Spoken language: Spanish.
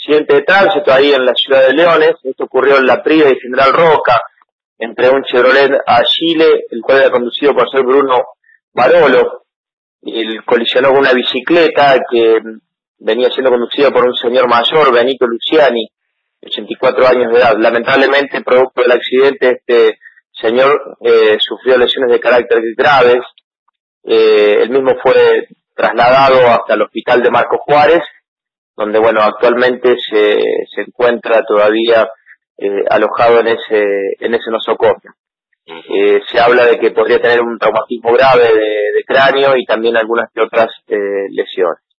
accidente de tránsito ahí en la ciudad de Leones. Esto ocurrió en la Prida y General Roca, entre un Chevrolet Agile, el cual era conducido por el señor Bruno Barolo. Él colisionó con una bicicleta que venía siendo conducida por un señor mayor, Benito Luciani, 84 años de edad. Lamentablemente, producto del accidente, este señor sufrió lesiones de carácter graves. Él mismo fue trasladado hasta el hospital de Marcos Juárez, donde bueno, actualmente se encuentra todavía alojado en ese nosocomio. Se habla de que podría tener un traumatismo grave de cráneo y también algunas que otras lesiones.